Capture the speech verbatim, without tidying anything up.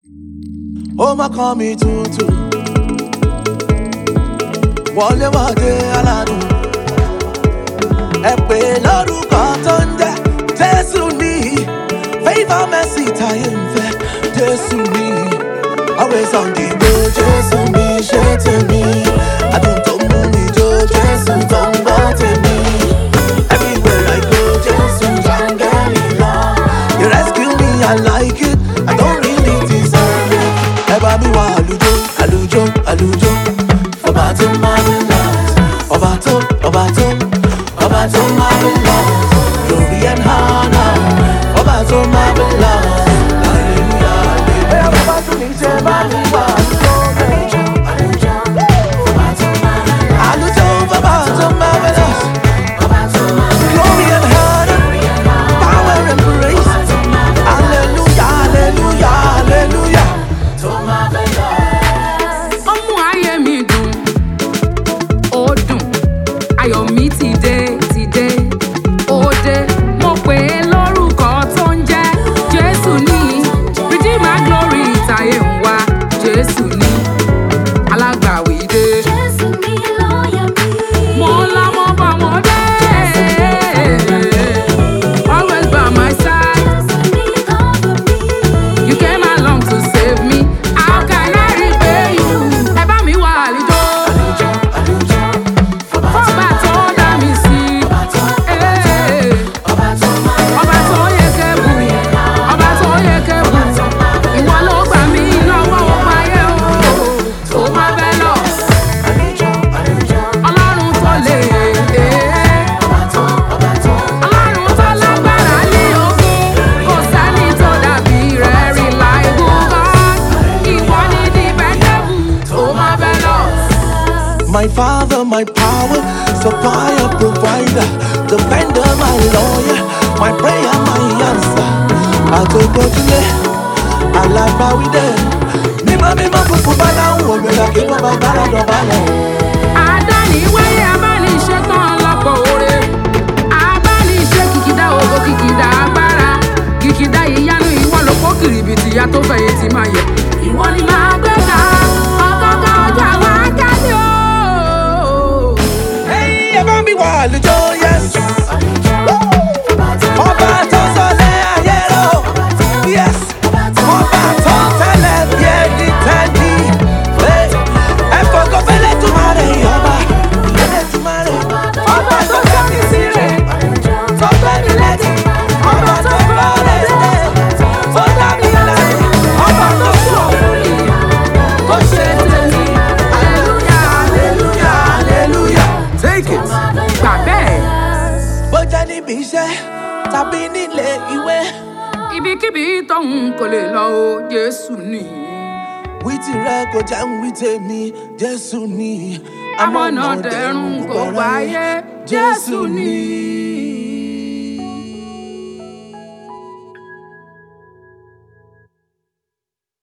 Ó máa kàn mí tútù, wọlé wọ̀de aládùn. Ẹ pè lórúkọ tó ń jẹ́ Jésù ní. Favour mercy táyé ń fẹ́ Jésù ní. Always on the go, Jésù ní ṣe tèmi. Adùn tó mú mi jó, Jésù tó ń gbọ́ tèmi. Everywhere I go, Jésù jàǹgẹ́lì lọ. You rescue me, I like it, I don't really deserve it. Ẹ bá mi wá àlùjọ, àlùjọ, àlùjọ. Ọba tó marvelous, ọba tó, ọba tó, ọba tó marvelous. Glory and honor, ọba tó marvelous. Hallelujah, hallelujah. Ọba tó ní ṣe bá mi wá àlùjọ, àlùjọ, ọba tó marvelous. Àlùjọ, ọba tó marvelous. Glory and honor, power and praise. Hallelujah, hallelujah, hallelujah. Tó marvelous. Ọmú ayé mi dùn, ó dùn, ayọ̀ mi ti dé, ti dé, ó dé. Mo pè é lórúkọ tó ń jẹ́ Jésù ní. Redeemer glory táyé ń wá Jésù ní. Alágbàwí dé. Mo lá mo bá mo dé. Always by my side. You came along to save me. How can I repay you? Ẹ bá mi wá àlùjọ. Fọ́ba tó dá mi sí. Eh. Ọba tó yẹ kẹ́bù. Ọba tó yẹ kẹ́bù. Ìwọ ló gbà mí lọ́wọ́ ogun ayé o. Tó máa bẹ́ lọ. Ọlọ́run tó lè. Ọlọ́run tó lágbára ní ogun. Kò sẹ́ni tó dàbí rẹ̀, reliable God. Ìwọ ni dependable. Tó máa bẹ́ lọ. My father, my power, supplier, provider, defender, my lawyer, my prayer, my answer. Àtòkòjúlé, alábàwídé, mímọ́ mímọ́ funfun bá dáhùn ògbéga kí wọ́n bá gbára dọ̀bálẹ̀. Adániwáyé abániṣe tán lọ́pọ̀ oore. Abániṣe kìkìdá ògo kìkìdá agbára. Kìkìdá ìyanu ìwọ ló kó kìrìbìtì ya tó fẹ̀yìntì máa yẹ. Ìwọ ni máa gbé ká ọgọ́gọ́ ọjà wá jáde o. Hey, ẹ bá mi wá àlùjọ, yes. Ọba tó sọlẹ̀ ayé rọ̀, yes. Ọba tó tẹ́lẹ̀ bí ẹni tẹ́ni. Hey, ẹ fọkàn fẹ́lẹ́ tún máa rẹ̀ ọba. Fẹ́lẹ́ tún máa rẹ̀. Ọba tó sẹ́mi sí rẹ̀, tó gbé mi létí. Ọba tó gbọ́ rẹ̀ sílẹ̀, tó dá mi láre. Ọba tó sọ̀ fún mi, kò ṣe tèmi. Hallelujah, hallelujah, hallelujah. Take it. Gbà bẹ́ẹ̀. Bó jẹ́ níbi iṣẹ́ tàbí nílé ìwé. Ibikíbi tóun kò lè lọ o, Jésù ní. Wí tirẹ̀ kò jẹ́ ń wí tèmi, Jésù ni. Amọ̀nà dẹ̀rùn kò wáyé, Jésù ní.